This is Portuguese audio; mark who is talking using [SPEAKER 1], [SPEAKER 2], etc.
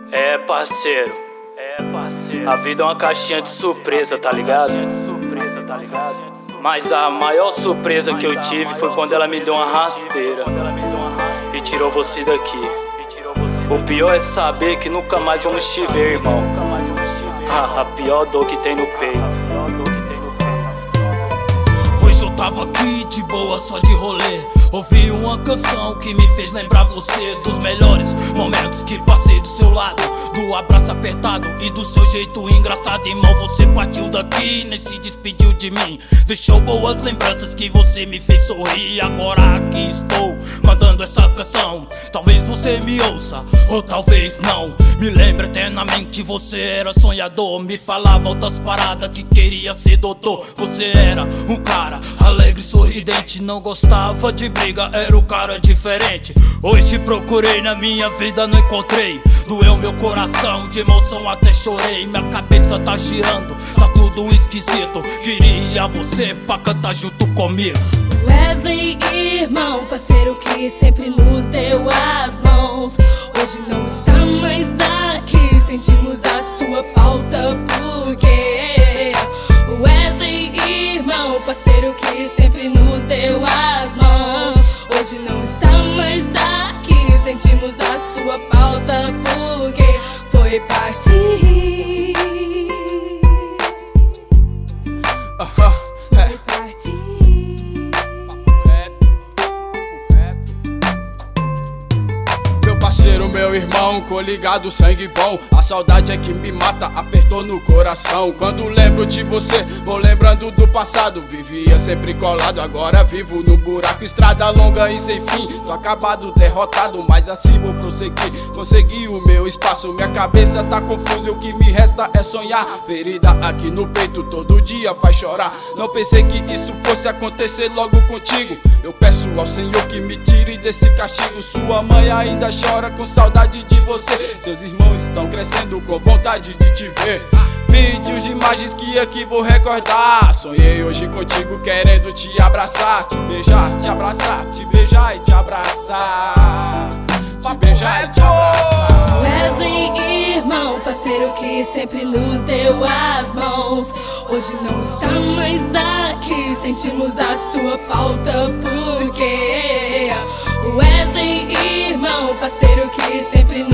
[SPEAKER 1] Parceiro, a vida é uma caixinha de surpresa, tá ligado? Mas a maior surpresa que eu tive foi quando ela me deu uma rasteira e tirou você daqui. O pior é saber que nunca mais vamos te ver, irmão. A pior dor que tem no peito.
[SPEAKER 2] Hoje eu tava aqui de boa, só de rolê. Ouvi uma canção que me fez lembrar você dos melhores momentos que passei do seu lado, do abraço apertado e do seu jeito engraçado. Irmão, você partiu daqui, nem se despediu de mim. Deixou boas lembranças que você me fez sorrir. Agora aqui estou, mandando essa canção. Talvez você me ouça, ou talvez não. Me lembra eternamente, você era sonhador. Me falava outras paradas que queria ser doutor. Você era um cara alegre, sorridente, não gostava de briga, era o cara diferente. Hoje te procurei na minha vida, não encontrei. Doeu meu coração, de emoção até chorei. Minha cabeça tá girando, tá tudo esquisito. Queria você pra cantar junto comigo.
[SPEAKER 3] Wesley, irmão, parceiro que sempre nos deu as mãos, hoje não está mais aqui. Sentimos a sua falta porque Wesley, irmão, parceiro que sempre nos deu as mãos, hoje não está mais aqui. Sentimos a sua falta porque foi partir. Foi partir.
[SPEAKER 4] Parceiro, meu irmão, coligado, sangue bom. A saudade é que me mata, apertou no coração. Quando lembro de você, vou lembrando do passado. Vivia sempre colado, agora vivo num buraco. Estrada longa e sem fim, tô acabado, derrotado, mas assim vou prosseguir. Consegui o meu espaço, minha cabeça tá confusa. O que me resta é sonhar. Ferida aqui no peito, todo dia faz chorar. Não pensei que isso fosse acontecer logo contigo. Eu peço ao Senhor que me tire desse castigo. Sua mãe ainda chora com saudade de você. Seus irmãos estão crescendo com vontade de te ver. Vídeos de imagens que aqui vou recordar. Sonhei hoje contigo querendo te abraçar, te beijar, te abraçar, te beijar e te abraçar, te beijar e te abraçar.
[SPEAKER 3] Wesley, irmão, parceiro que sempre nos deu as mãos, hoje não está mais aqui. Sentimos a sua falta porque Wesley, irmão, parceiro que sempre